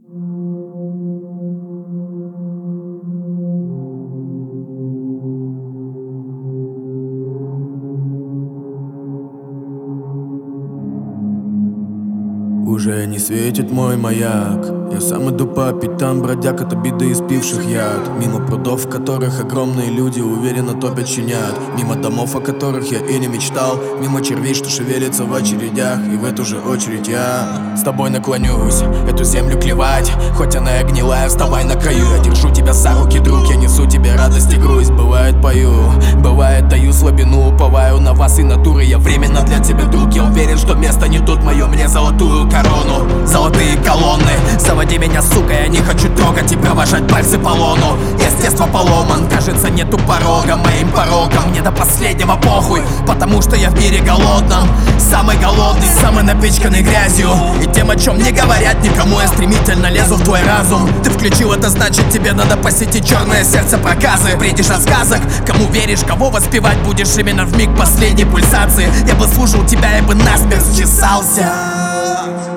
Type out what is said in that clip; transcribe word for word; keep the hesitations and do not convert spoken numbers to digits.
Уже не светит мой маяк, я сам иду попить, там бродяг от обиды испивших яд. Мимо прудов, в которых огромные люди уверенно топят щенят. Мимо домов, о которых я и не мечтал. Мимо червей, что шевелятся в очередях. И в эту же очередь я с тобой наклонюсь, эту землю клевать. Хоть она и гнилая, вставай на краю. Я держу тебя за руки, друг, я несу тебе радость и грусть. Бывает пою, бывает даю слабину. Уповаю на вас и натуры, я временно для тебя, друг. Я уверен, что место не тут мое, мне золотую корону, золотые колонны. Заводи меня, сука, я не хочу трогать и провожать пальцы по лону. Естество поломан, кажется, нету порога. Моим порогом мне до последнего похуй, потому что я в мире голодном. Самый голодный, самый напичканный грязью и тем, о чем не говорят никому. Я стремительно лезу в твой разум. Ты включил, это значит, тебе надо посетить черное сердце проказы. Бредишь от сказок, кому веришь, кого воспевать будешь именно в миг последней пульсации. Я бы слушал тебя, я бы насмерть счесался.